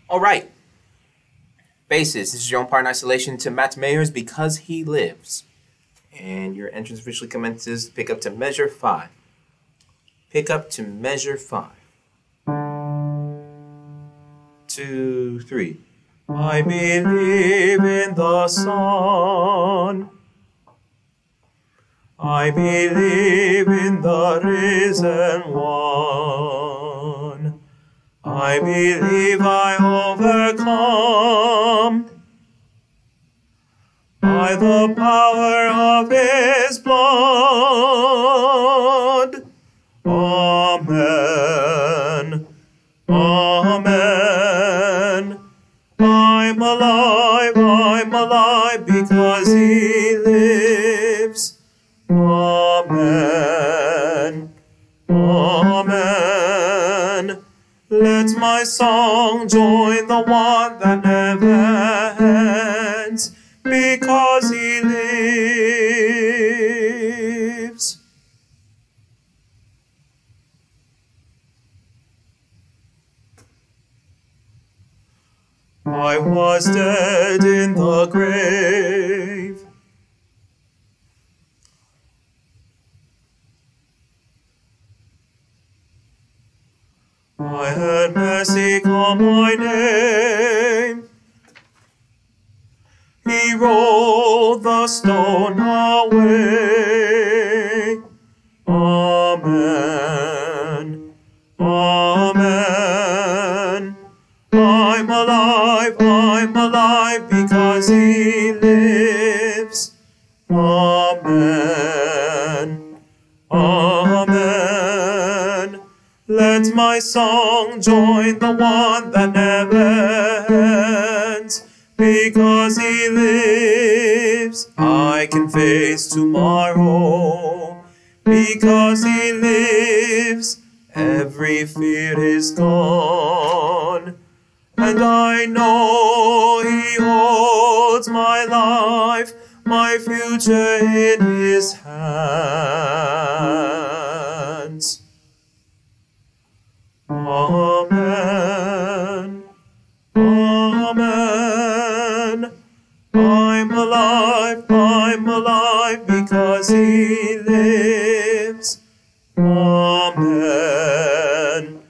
All right. Basis. This is your own part in isolation to Matt Mayers because he lives. And your entrance officially commences. Pick up to measure 5. Pick up to measure 5. 2, 3. I believe in the sun. I believe in the risen one. I believe I overcome by the power of his blood. Amen. Amen. I'm alive because he lives. Amen. Amen. Let my song join the one that never ends, because he lives. I was dead in the grave. I had mercy call my name. He rolled the stone away. Amen. Amen. I'm alive because he lives. Amen. Amen. Let my song join the one that never ends, because he lives. I can face tomorrow, because he lives. Every fear is gone, and I know he holds my life, my future in his hands. Amen. Amen. I'm alive because he lives. Amen.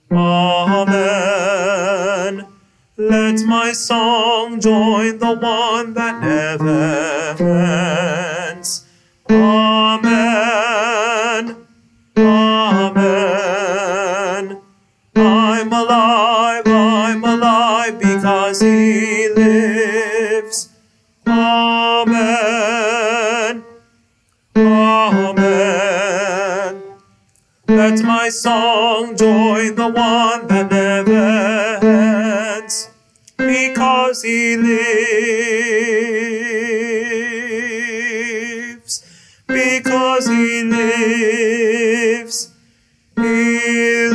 Amen. Let my song join the one that never ends. Amen. Amen. I'm alive because he lives. Amen. Amen. Let my song join the one that never ends, because he lives. Because he lives. He